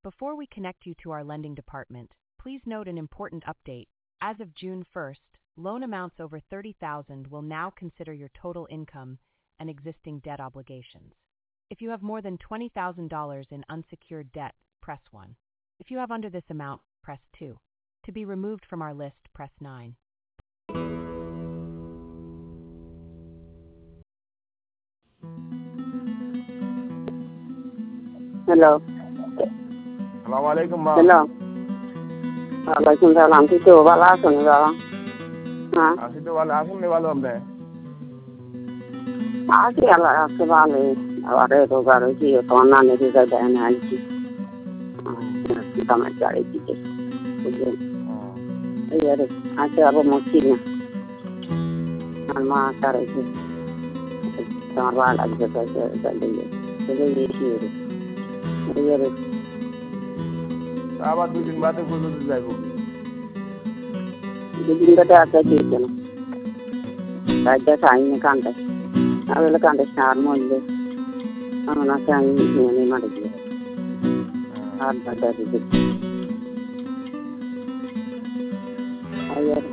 Before we connect you to our lending department, please note an important update. As of June 1st, loan amounts over $30,000 will now consider your total income and existing debt obligations. If you have more than $20,000 in unsecured debt, press 1. If you have under this amount, press 2. To be removed from our list, press 9. Hello. Assalamualaikum, Bang. Hello. Waalaikumsalam. Situ wala asun baba. Situ wala asun ni wala amne. Asi ala asbale. Aware to garo ji to na ne de da na ji. Kita mencari kita. Kemudian, iya deh. Ada apa musimnya? Nama cari sih. Sama lagi saja jadi. Jadi ini. Iya deh. Sahabat tu jin baat ko to jaibo. Jadi kita ada di sana. Ada saing kan deh. Awal kan deh sar molle. Anak saing ini mana dia? Ada di situ. Ayo.